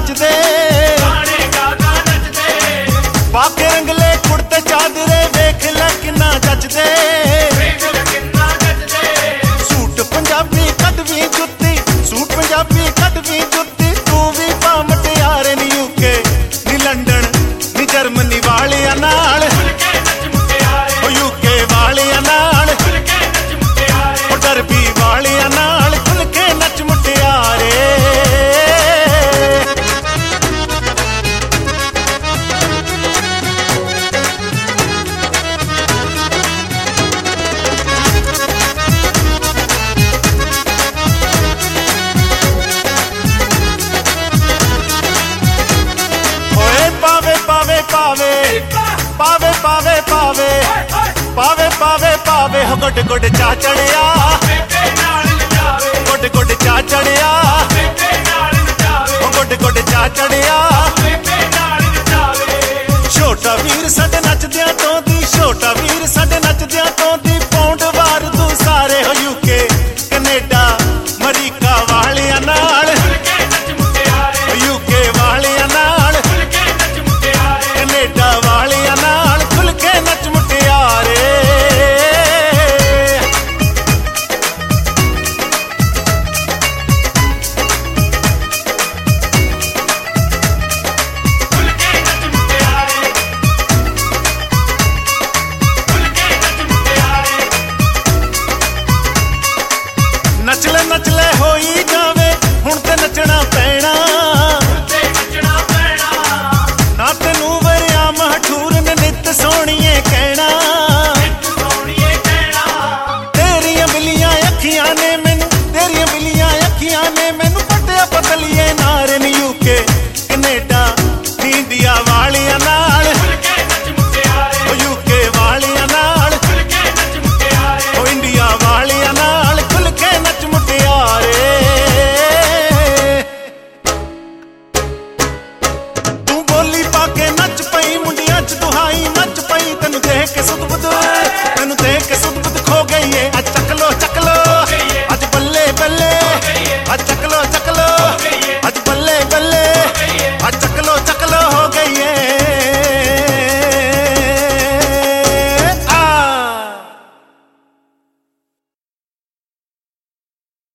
ਨੱਚਦੇ ਪਾ ਕੇ ਰੰਗਲੇ ਕੁੜਤੇ ਚਾਦਰੇ ਵੇਖ ਲੈ ਕਿੰਨਾ ਜੱਚਦੇ ਸੂਟ ਪੰਜਾਬੀ ਕਦਵੀ ਜੁੱਤੀ ਸੂਟ ਪੰਜਾਬੀ ਕਦਵੀ ਜੁੱਤੀ ਤੂੰ ਵੀ ਪਾ ਮਟਿਆਰੇ ਨੀ ਯੂਕੇ ਨੀ ਲੰਡਨ ਨੀ ਜਰਮਨੀ ਵਾਲਿਆਂ ਨਾਲ ਓ ਯੂਕੇ ਵਾਲਿਆਂ ਨਾਲ ਓ ਡਰਬੀ ਵਾਲਿਆਂ ਨਾਲ ਖੁੱਲ ਕੇ ਨੱਚ ਮੁਟਿਆਰੇ ਪਾਵੇ ਪਾਵੇ ਪਾਵੇ ਪਾਵੇ ਪਾਵੇ ਪਾਵੇ ਹੋ ਗੁੱਡ ਗੁੱਡ ਚਾ ਚੜਿਆ ਗੁੱਡ ਗੁੱਡ ਚਾ ਚੜਿਆ ਹੋ ਗੁੱਡ ਗੁੱਡ ਚਾ ਚੜਿਆ ਛੋਟਾ ਵੀਰ ਸਾਡੇ ਨੱਚਦਿਆਂ ਤੋਂ ਦੀ ਛੋਟਾ ਵੀਰ